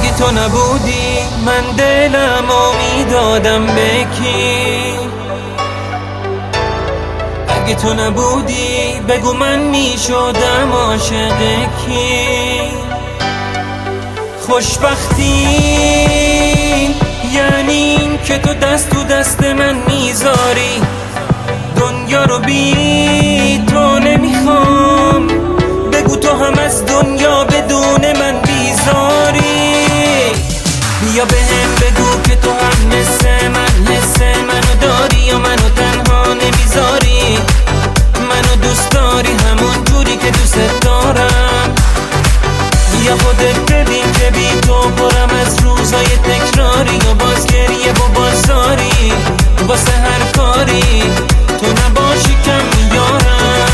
اگه تو نبودی من دلمو میدادم به کی؟ اگه تو نبودی بگو من میشدم عاشق کی؟ خوشبختی یعنی این که تو دست تو دست من میذاری، دنیا رو بی تو نمیخوام، بگو تو هم از دنیا بدون من بیزاری. بیا بهم بگو که تو هم مثل من حس منو داری یا منو تنها نمیذاری، منو دوست داری همون جوری که دوست دارم. بیا خودت ببین که بی تو پرم از روزای تکراری و باز گریه و بازاری واسه هر کاری تو نباشی کم میارم.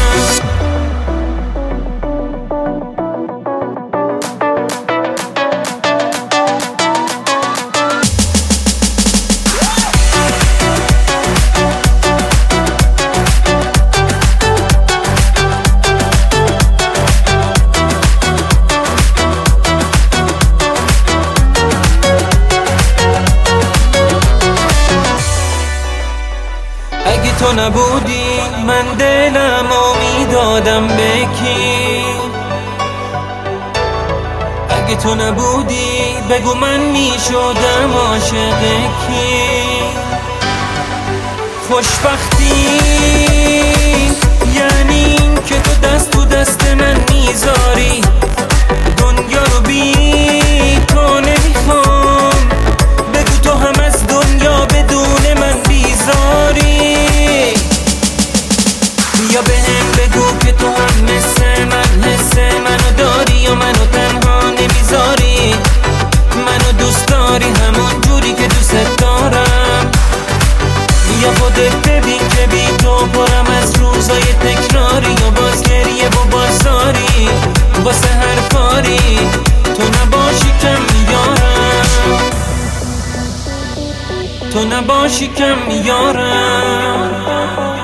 اگه تو نبودی من دلمو میدادم به کی؟ اگه تو نبودی بگو من میشدم عاشق کی؟ خوشبختی یعنی این که تو دست تو دست من میذاری، دنیا رو بی تو نمیخوام، بگو تو هم از دنیا بدون من بیزاری. بیا بهم بگو که تو هم مثل من حس منو داری یا منو تنها نمیذاری، منو دوست داری همون جوری که دوست دارم. بیا خودت ببین که بی تو پرم از روزای تکراری و باز گریه و بازاری واسه هر کاری تو نباشی کم میارم، تو نباشی کم میارم.